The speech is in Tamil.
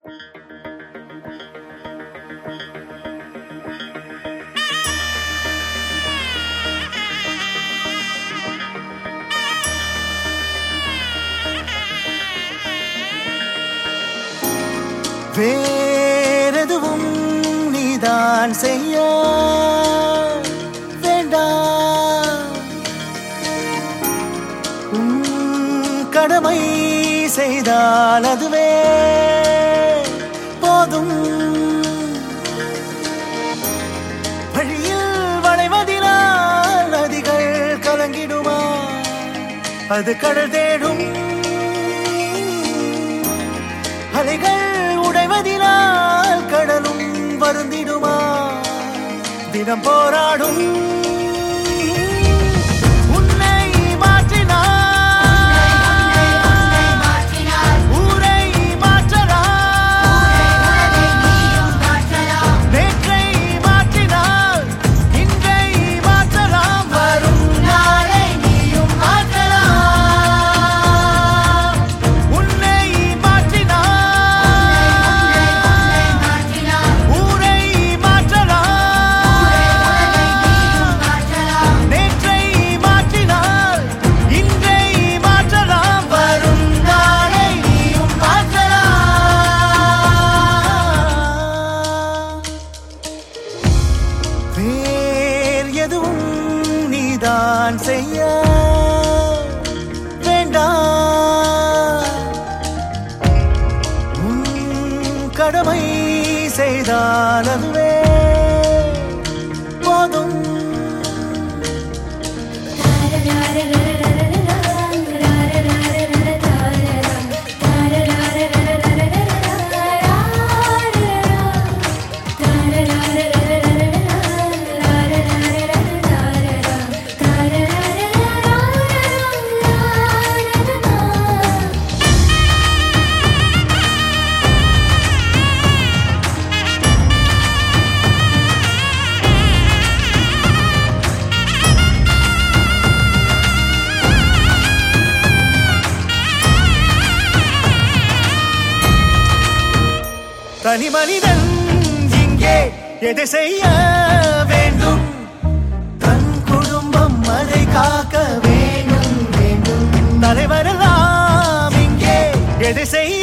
வேறெதுவும் நீதான் செய்ய வேண்டாம். கடமை செய்தால் அதுவே போதும். வழியில் வளைவதினால் நதிகள் கலங்கிடுமா? அது கடல் தேடும். அலைகள் உடைவதினால் கடலும் வருந்திடுமா? தினம் போராடும். உன்னை மாற்றினார் ஊரை மாற்றலாம். நேற்றை மாற்றினால் இன்றை மாற்றலாம். வரும் நாளை நீயும் மாற்றலாம். உன்னை தான் செய்ய வேண்டாம். கடமை செய்தால் அதுவே போதும். தனி மனிதன் இங்கே எதை செய்ய வேண்டும்? தன் குடும்பம் அதை காக்க வேண்டும். தலைவரெல்லாம் இங்கே எதை செய்ய